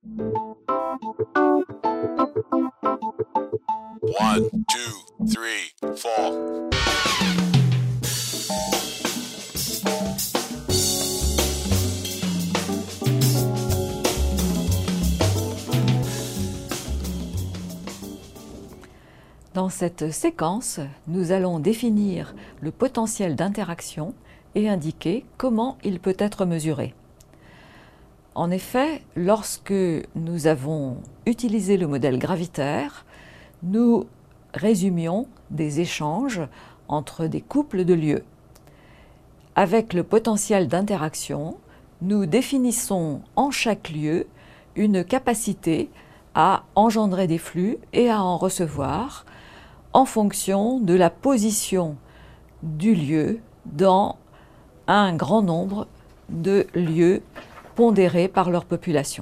One, two, three, four. Dans cette séquence, nous allons définir le potentiel d'interaction et indiquer comment il peut être mesuré. En effet, lorsque nous avons utilisé le modèle gravitaire, nous résumions des échanges entre des couples de lieux. Avec le potentiel d'interaction, nous définissons en chaque lieu une capacité à engendrer des flux et à en recevoir en fonction de la position du lieu dans un grand nombre de lieux pondérés par leur population.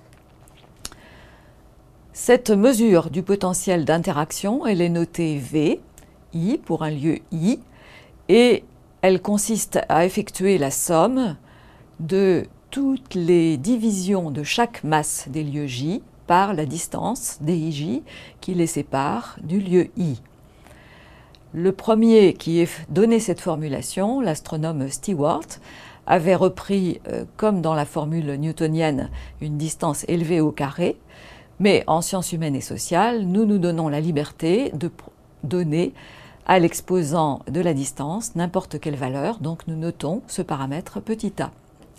Cette mesure du potentiel d'interaction, elle est notée V, I pour un lieu I, et elle consiste à effectuer la somme de toutes les divisions de chaque masse des lieux J par la distance dij qui les sépare du lieu I. Le premier qui ait donné cette formulation, l'astronome Stewart, avait repris, comme dans la formule newtonienne, une distance élevée au carré, mais en sciences humaines et sociales, nous nous donnons la liberté de donner à l'exposant de la distance n'importe quelle valeur, donc nous notons ce paramètre petit a.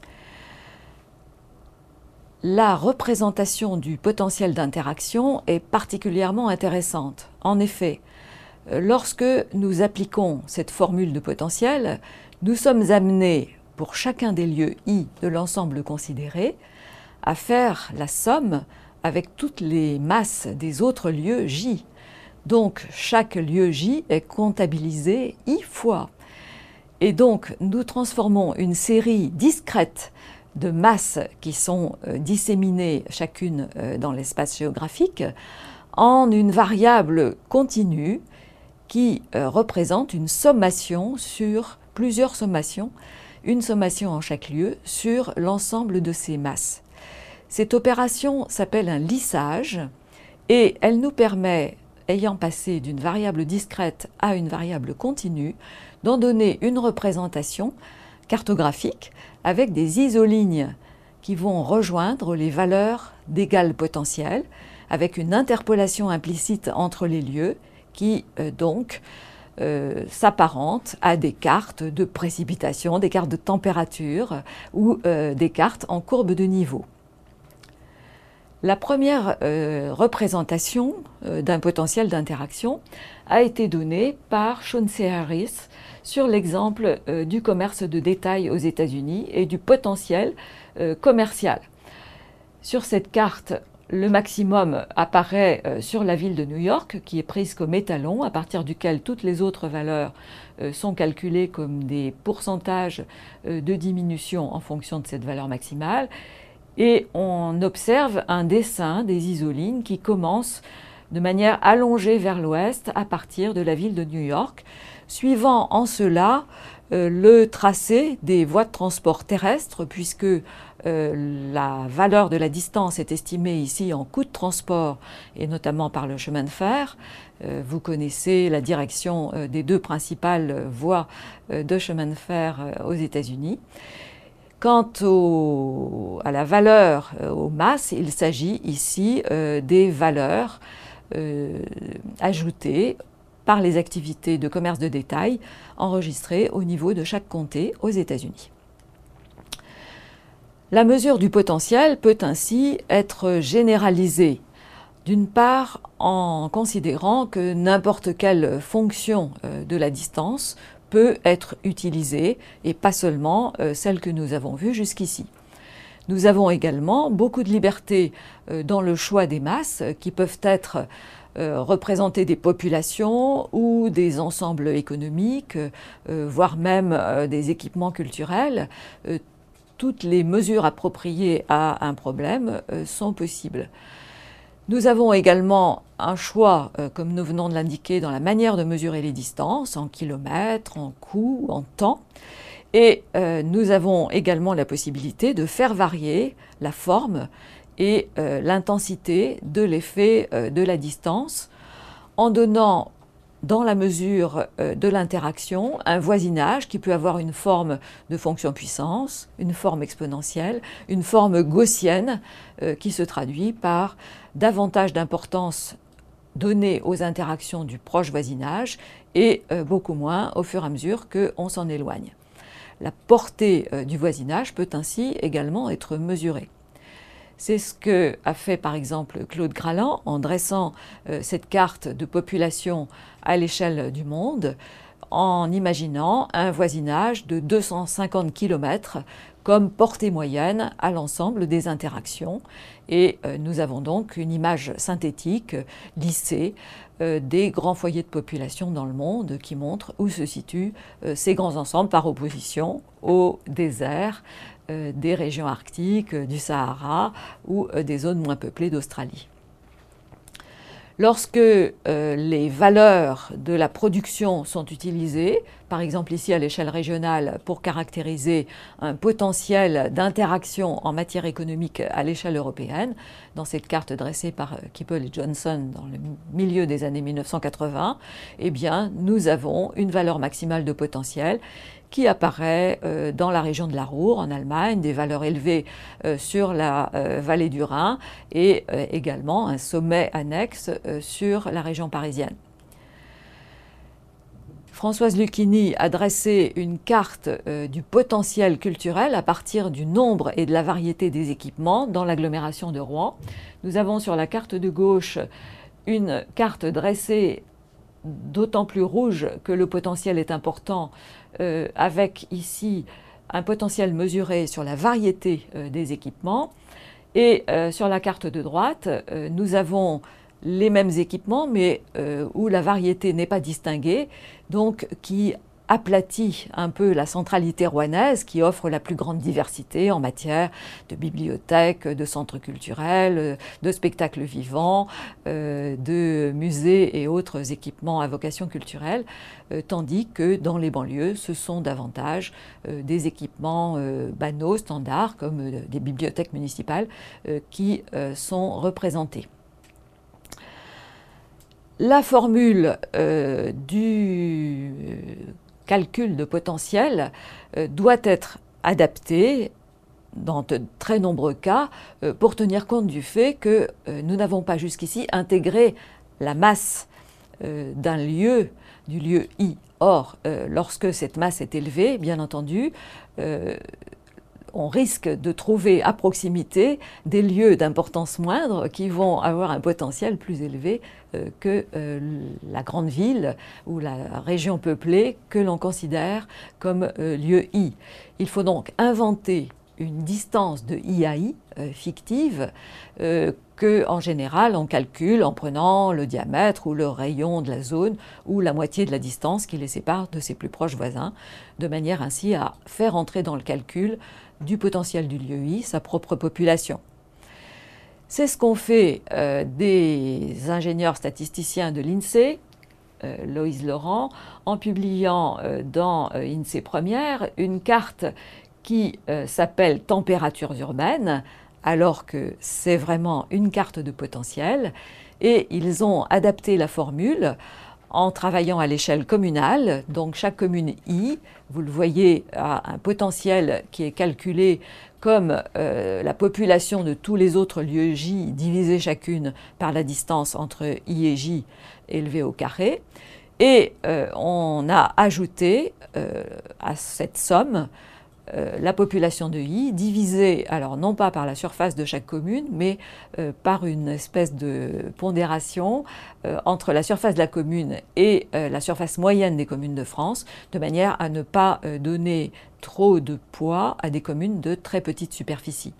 La représentation du potentiel d'interaction est particulièrement intéressante. En effet, lorsque nous appliquons cette formule de potentiel, nous sommes amenés, pour chacun des lieux I de l'ensemble considéré, à faire la somme avec toutes les masses des autres lieux J. Donc, chaque lieu J est comptabilisé I fois. Et donc, nous transformons une série discrète de masses qui sont disséminées chacune dans l'espace géographique en une variable continue qui représente une sommation sur plusieurs sommations, une sommation en chaque lieu sur l'ensemble de ces masses. Cette opération s'appelle un lissage et elle nous permet, ayant passé d'une variable discrète à une variable continue, d'en donner une représentation cartographique avec des isolignes qui vont rejoindre les valeurs d'égal potentiel, avec une interpolation implicite entre les lieux qui donc s'apparentent à des cartes de précipitation, des cartes de température ou des cartes en courbe de niveau. La première représentation d'un potentiel d'interaction a été donnée par Chauncey Harris sur l'exemple du commerce de détail aux États-Unis et du potentiel commercial. Sur cette carte, le maximum apparaît sur la ville de New York, qui est prise comme étalon, à partir duquel toutes les autres valeurs sont calculées comme des pourcentages de diminution en fonction de cette valeur maximale. Et on observe un dessin des isolignes qui commence de manière allongée vers l'ouest à partir de la ville de New York, suivant en cela le tracé des voies de transport terrestres, puisque la valeur de la distance est estimée ici en coût de transport, et notamment par le chemin de fer. Vous connaissez la direction des deux principales voies de chemin de fer aux États-Unis. Quant à la valeur, aux masses, il s'agit ici des valeurs ajoutées par les activités de commerce de détail enregistrées au niveau de chaque comté aux États-Unis. La mesure du potentiel peut ainsi être généralisée, d'une part en considérant que n'importe quelle fonction de la distance peut être utilisée et pas seulement celle que nous avons vue jusqu'ici. Nous avons également beaucoup de liberté dans le choix des masses qui peuvent être représenter des populations ou des ensembles économiques, voire même des équipements culturels. Toutes les mesures appropriées à un problème sont possibles. Nous avons également un choix, comme nous venons de l'indiquer, dans la manière de mesurer les distances, en kilomètres, en coûts, en temps. Et nous avons également la possibilité de faire varier la forme et l'intensité de l'effet de la distance, en donnant, dans la mesure de l'interaction, un voisinage qui peut avoir une forme de fonction puissance, une forme exponentielle, une forme gaussienne qui se traduit par davantage d'importance donnée aux interactions du proche voisinage et beaucoup moins au fur et à mesure qu'on s'en éloigne. La portée du voisinage peut ainsi également être mesurée. C'est ce que a fait par exemple Claude Graland en dressant cette carte de population à l'échelle du monde, en imaginant un voisinage de 250 km comme portée moyenne à l'ensemble des interactions. Et nous avons donc une image synthétique lissée des grands foyers de population dans le monde qui montrent où se situent ces grands ensembles par opposition au désert des régions arctiques, du Sahara ou des zones moins peuplées d'Australie. Lorsque les valeurs de la production sont utilisées, par exemple ici à l'échelle régionale pour caractériser un potentiel d'interaction en matière économique à l'échelle européenne, dans cette carte dressée par Keppel et Johnson dans le milieu des années 1980, eh bien, nous avons une valeur maximale de potentiel qui apparaît dans la région de la Ruhr, en Allemagne, des valeurs élevées sur la vallée du Rhin et également un sommet annexe sur la région parisienne. Françoise Lucchini a dressé une carte du potentiel culturel à partir du nombre et de la variété des équipements dans l'agglomération de Rouen. Nous avons sur la carte de gauche une carte dressée d'autant plus rouge que le potentiel est important, avec ici un potentiel mesuré sur la variété des équipements. Et sur la carte de droite, nous avons les mêmes équipements, mais où la variété n'est pas distinguée, donc qui aplatit un peu la centralité rouennaise, qui offre la plus grande diversité en matière de bibliothèques, de centres culturels, de spectacles vivants, de musées et autres équipements à vocation culturelle, tandis que dans les banlieues, ce sont davantage des équipements banaux, standards, comme des bibliothèques municipales, qui sont représentés. La formule du calcul de potentiel doit être adaptée dans de très nombreux cas pour tenir compte du fait que nous n'avons pas jusqu'ici intégré la masse d'un lieu, du lieu I. Or, lorsque cette masse est élevée, bien entendu, on risque de trouver à proximité des lieux d'importance moindre qui vont avoir un potentiel plus élevé que la grande ville ou la région peuplée que l'on considère comme lieu I. Il faut donc inventer une distance de I à I fictive que, en général, on calcule en prenant le diamètre ou le rayon de la zone ou la moitié de la distance qui les sépare de ses plus proches voisins, de manière ainsi à faire entrer dans le calcul du potentiel du lieu I sa propre population. C'est ce qu'ont fait des ingénieurs statisticiens de l'INSEE, Loïse Laurent, en publiant dans INSEE Première une carte qui s'appelle Températures urbaines, alors que c'est vraiment une carte de potentiel, et ils ont adapté la formule en travaillant à l'échelle communale. Donc chaque commune I, vous le voyez, a un potentiel qui est calculé comme la population de tous les autres lieux J divisée chacune par la distance entre I et J élevée au carré. Et on a ajouté à cette somme la population de I divisée, alors non pas par la surface de chaque commune, mais par une espèce de pondération entre la surface de la commune et la surface moyenne des communes de France, de manière à ne pas donner trop de poids à des communes de très petite superficie.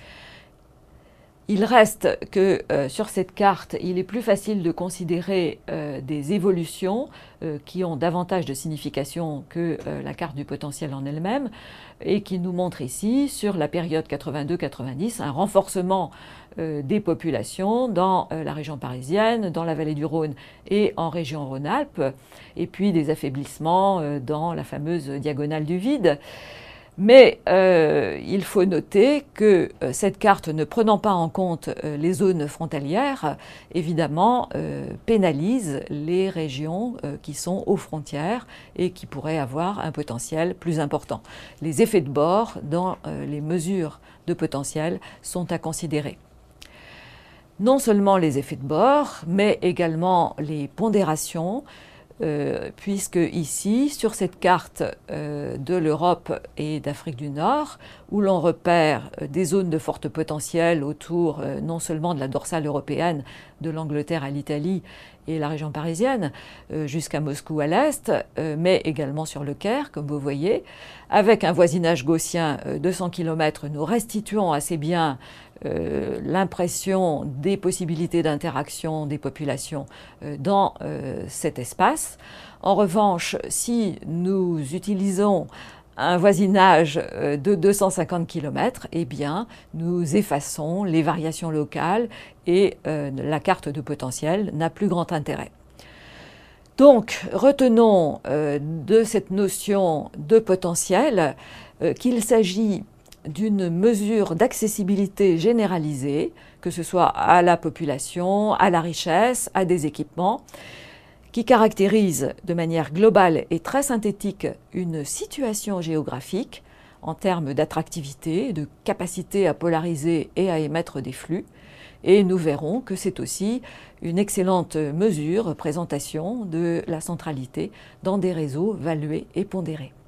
Il reste que sur cette carte, il est plus facile de considérer des évolutions qui ont davantage de signification que la carte du potentiel en elle-même et qui nous montre ici, sur la période 82-90, un renforcement des populations dans la région parisienne, dans la vallée du Rhône et en région Rhône-Alpes, et puis des affaiblissements dans la fameuse diagonale du vide. Mais il faut noter que cette carte, ne prenant pas en compte les zones frontalières, évidemment pénalise les régions qui sont aux frontières et qui pourraient avoir un potentiel plus important. Les effets de bord dans les mesures de potentiel sont à considérer. Non seulement les effets de bord, mais également les pondérations, puisque ici, sur cette carte de l'Europe et d'Afrique du Nord, où l'on repère des zones de forte potentiel autour non seulement de la dorsale européenne, de l'Angleterre à l'Italie et la région parisienne, jusqu'à Moscou à l'est, mais également sur le Caire, comme vous voyez, avec un voisinage gaussien de 100 km, nous restituons assez bien l'impression des possibilités d'interaction des populations dans cet espace. En revanche, si nous utilisons un voisinage de 250 km, eh bien, nous effaçons les variations locales et la carte de potentiel n'a plus grand intérêt. Donc, retenons de cette notion de potentiel qu'il s'agit d'une mesure d'accessibilité généralisée, que ce soit à la population, à la richesse, à des équipements, qui caractérise de manière globale et très synthétique une situation géographique en termes d'attractivité, de capacité à polariser et à émettre des flux. Et nous verrons que c'est aussi une excellente mesure, représentation de la centralité dans des réseaux valués et pondérés.